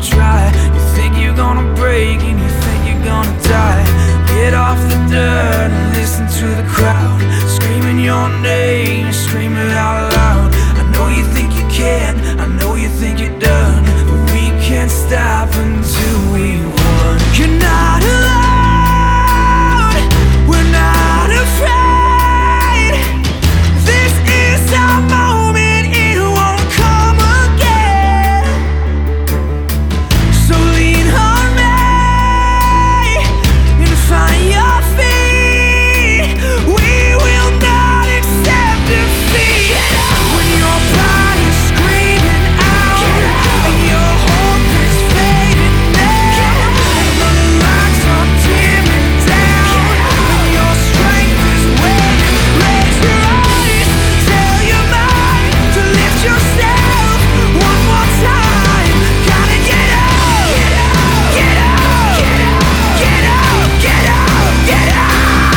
try. You think you're gonna break and you think you're gonna die. Get off the dirt and listen to the crowd screaming your name, scream it out loud. I know you think you can, I know you think you're done, but we can't stop until we won. You're not alone, we're not afraid. This is our moment, it won't come again. So lean on me and find your feet. We will not accept defeat. When your body's screaming out and your hope is fading now, and the lights are dimming down and your strength is waning, raise your eyes, tell your mind to lift yourself one more time. Gotta get up, get up, get up, get up, get up, get up.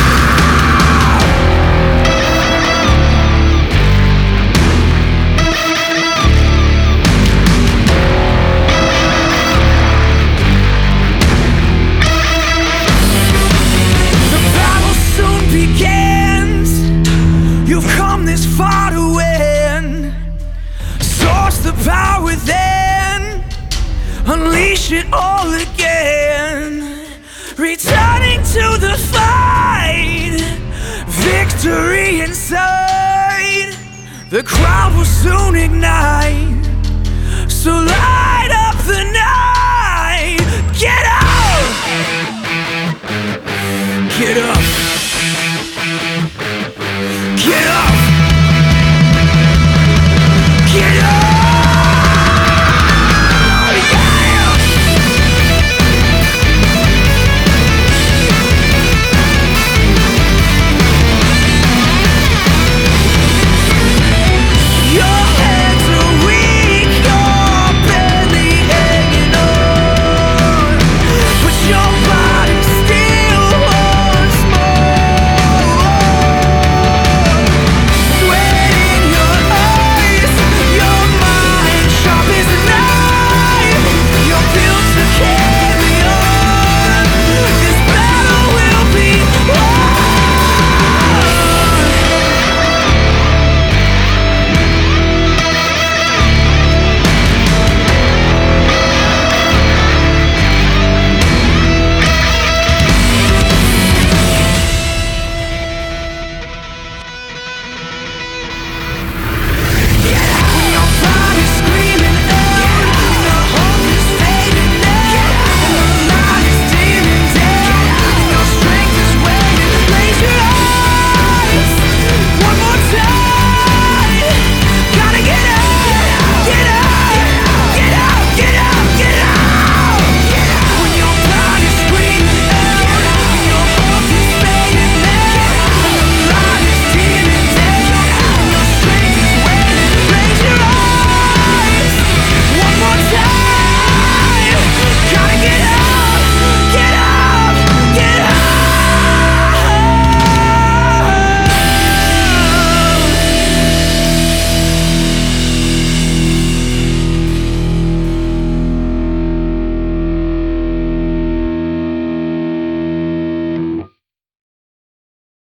The battle soon begins. You've come this far to win. Source the power within, unleash it all again. Returning to the fight, victory inside. The crowd will soon ignite, so light up.